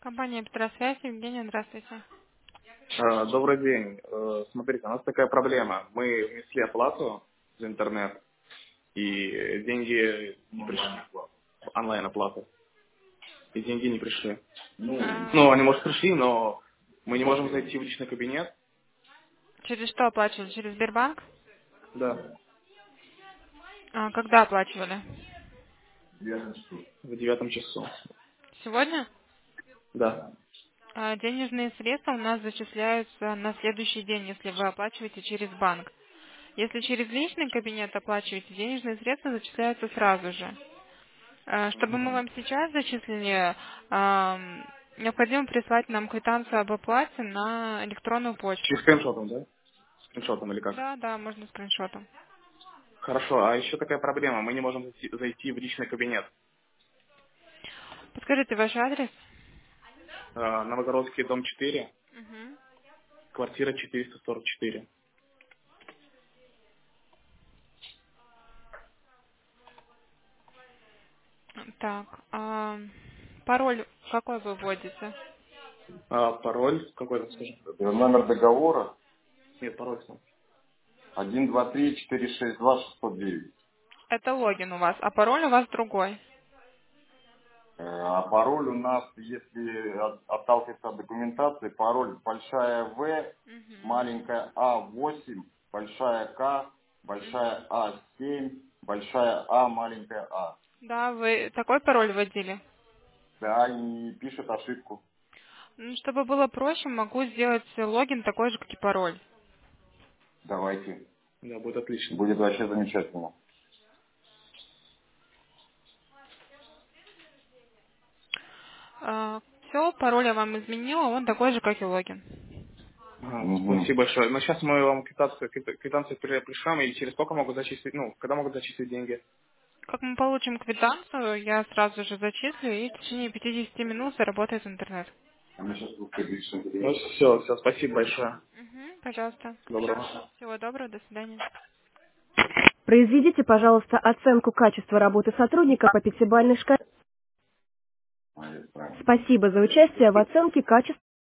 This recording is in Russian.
Компания Петросвязь, Евгения, здравствуйте. Добрый день. Смотрите, у нас такая проблема. Мы внесли оплату за интернет, и деньги не пришли. Онлайн-оплату. И деньги не пришли. А, Ну, они, может, пришли, но мы не можем зайти в личный кабинет. через что оплачивали? Через Сбербанк? Да. Когда оплачивали? В 9 часу. Сегодня? Да. Денежные средства у нас зачисляются на следующий день, если вы оплачиваете через банк. Если через личный кабинет оплачиваете, денежные средства зачисляются сразу же. Чтобы мы вам сейчас зачислили, необходимо прислать нам квитанцию об оплате на электронную Через почту. скриншотом, да? Скриншотом или как? Да, да, можно скриншотом. Хорошо. А еще такая проблема. Мы не можем зайти в личный кабинет. Подскажите ваш адрес. Новогородский, дом 4, Мгм. квартира 444. Так, пароль какой вы вводите? Пароль какой-то, скажи? Это номер договора Нет, пароль сам. 123-462-609. Это логин у вас, а пароль у вас другой. А пароль у нас, если отталкиваться от документации, пароль большая В, Мгм. маленькая А8, большая К, большая А7, большая А, маленькая А. Да, вы такой пароль вводили? Да, и пишет ошибку. Чтобы было проще, могу сделать логин такой же, как и пароль. Давайте. Да, будет отлично. Будет вообще замечательно. Все, пароль я вам изменила, он такой же, как и логин. Ага, Мгм. спасибо большое. Но сейчас мы вам квитанцию пришлем, и через сколько могут зачислить, ну, когда могут зачислить деньги? Как мы получим квитанцию, я сразу же зачислю, и в течение 50 минут заработает интернет. А мы сейчас будем решим. Ну, все, спасибо большое. Пожалуйста. Доброго. Всего доброго, до свидания. Произведите, пожалуйста, оценку качества работы сотрудника по пятибалльной шкале. Правильно. Спасибо за участие в оценке качества.